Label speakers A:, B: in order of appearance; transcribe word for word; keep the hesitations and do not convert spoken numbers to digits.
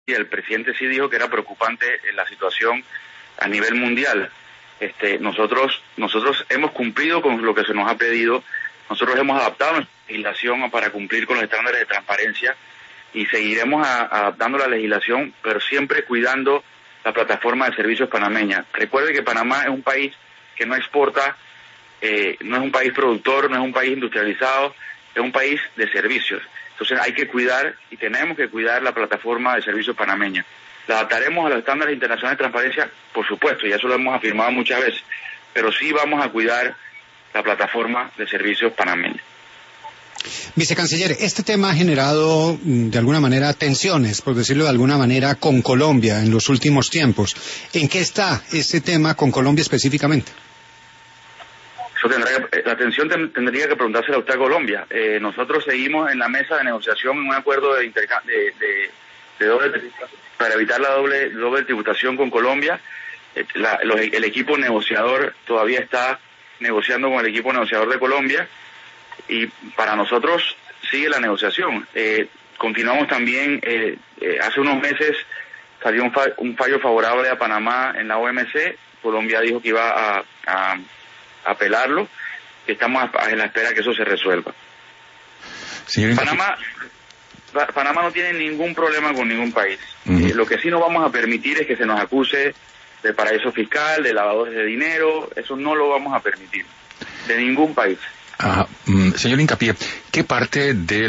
A: y el presidente sí dijo que era preocupante la situación a nivel mundial. Este, nosotros, nosotros hemos cumplido con lo que se nos ha pedido, nosotros hemos adaptado nuestra legislación para cumplir con los estándares de transparencia y seguiremos a, adaptando la legislación, pero siempre cuidando la plataforma de servicios panameña. Recuerde que Panamá es un país que no exporta, eh, no es un país productor, no es un país industrializado, es un país de servicios. Entonces hay que cuidar y tenemos que cuidar la plataforma de servicios panameña. La adaptaremos a los estándares internacionales de transparencia, por supuesto, y eso lo hemos afirmado muchas veces, pero sí vamos a cuidar la plataforma de servicios panameña.
B: Vicecanciller, este tema ha generado de alguna manera tensiones, por decirlo de alguna manera, con Colombia en los últimos tiempos. ¿En qué está ese tema con Colombia específicamente?
A: Eso tendrá que, la atención ten, tendría que preguntársela a usted a Colombia. Eh, nosotros seguimos en la mesa de negociación en un acuerdo de, interca de, de, de doble para evitar la doble, doble tributación con Colombia. Eh, la, los, el equipo negociador todavía está negociando con el equipo negociador de Colombia y para nosotros sigue la negociación. Eh, continuamos también, eh, eh, hace unos meses salió un, fa un fallo favorable a Panamá en la O M C. Colombia dijo que iba a, a apelarlo, que estamos en la espera que eso se resuelva. Señor Panamá, Panamá no tiene ningún problema con ningún país. Uh-huh. eh, lo que sí no vamos a permitir es que se nos acuse de paraíso fiscal, de lavadores de dinero. Eso no lo vamos a permitir de ningún país.
C: Ah, señor Hincapié, ¿qué parte de